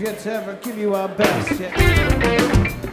here to ever give you our best. Yeah.